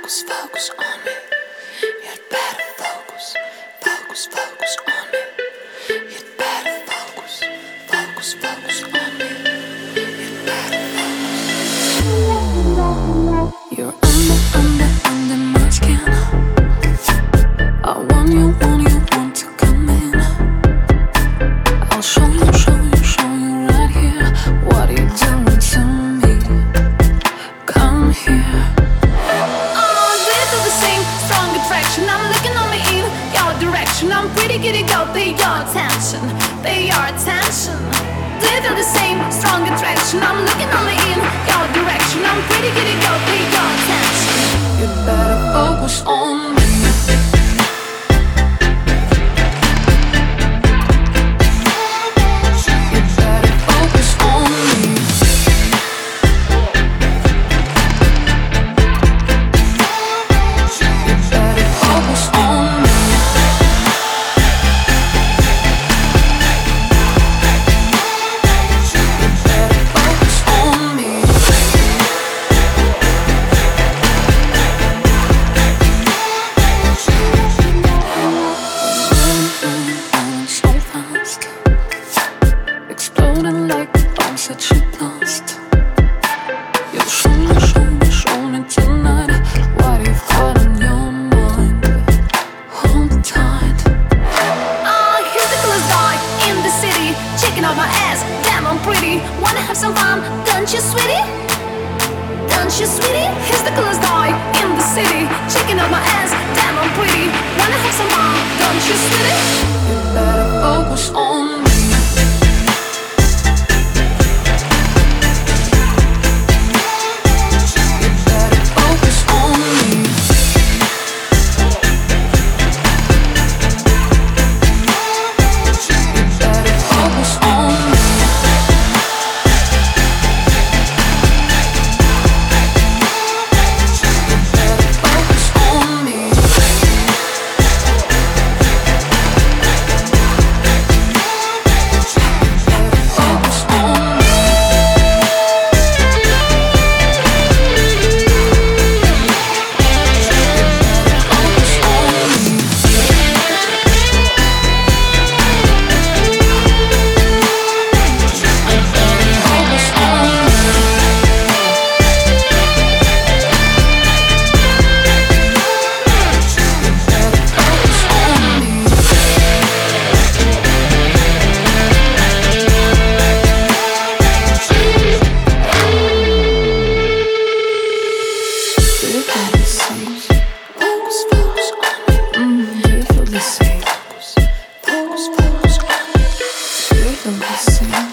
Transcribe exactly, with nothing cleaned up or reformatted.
Focus, focus on me. You'd better focus, focus, focus on me. You'd better focus, focus, focus on me. You'd better focus. You're under, under, under my skin. I want you, want you, want to come in. I'll show you, show you, show you right here what you're doing to me. Come here. I'm looking on me in your direction. I'm pretty giddy, go, pay your attention, pay your attention. Do you feel the same strong attraction? I'm looking on me in your direction. I'm pretty giddy, go, pay your attention. You better focus on me. Exploding like the bombs that you lost. You show me, show me, show me tonight what you've got on your mind. Hold tight. Oh, here's the coolest guy in the city, checking out my ass, damn I'm pretty. Wanna have some fun, don't you sweetie? Don't you sweetie? Here's the coolest guy in the city, checking out my ass, damn I'm pretty. Wanna have some fun, don't you sweetie? You better focus on me. Focus, focus on me. Mm, you feel the same. Focus, focus on me. You feel the same.